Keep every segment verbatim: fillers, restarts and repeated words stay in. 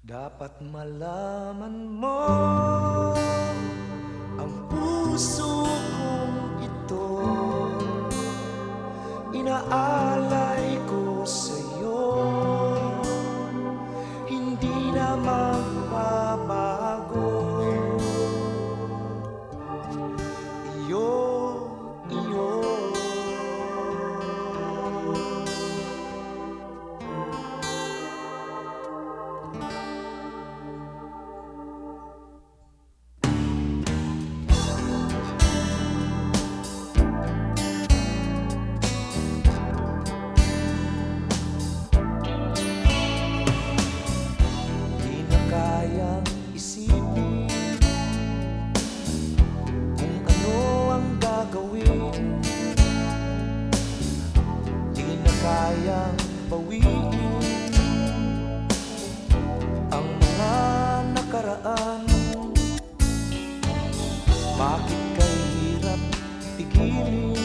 Dapat malaman mo ang puso kong ito, inaalay ko sa'yo, hindi na magbabago. Iyo, iyo. Kayang bawiin ang mga nakaraan. Bakit kay hirap pigilin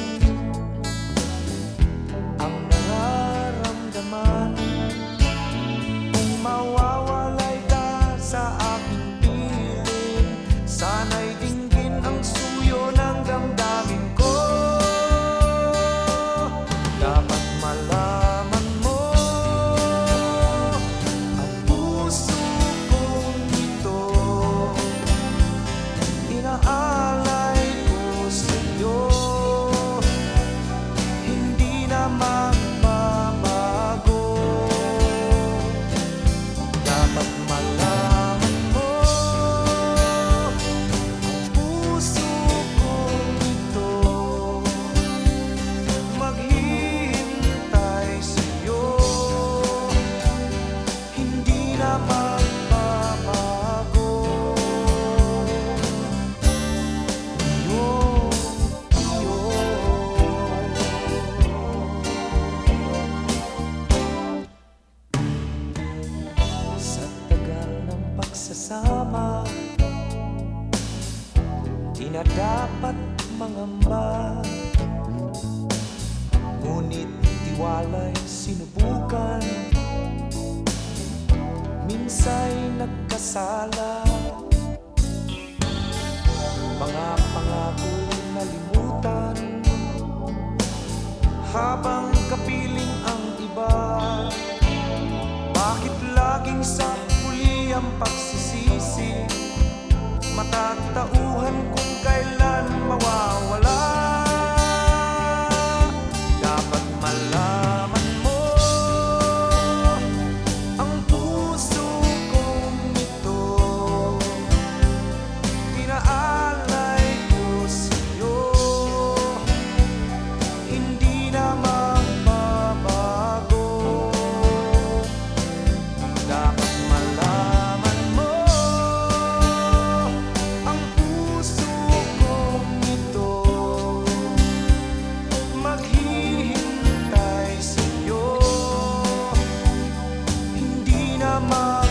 ang nararamdaman? Kung mawawalay ka sa aking piling, sana'y dinggin ang suyo ng damdamin ko. Dapat malaman mo ang puso kong ito, inaalay ko sa'yo, hindi na magbabago. Dapat malaman mo ang puso kong ito, maghihintay sa'yo, hindi na magbabago. Iyo, iyo. Sa tagal ng pagsasama, di na dapat mangamba. Ngunit tiwala'y sinubukan, minsa'y nagkasala. Mga pangako'y nalimutan, habang kapiling ang iba. Bakit laging sa huli ang pagsisisi? Matatauhan kung kailan mawawala. Dapat malaman mo ang puso kong ito, inaalay ko sa'yo, hindi na magbabago. Dapat malaman mo ang puso kong ito, maghihintay sa'yo, hindi na magbabago.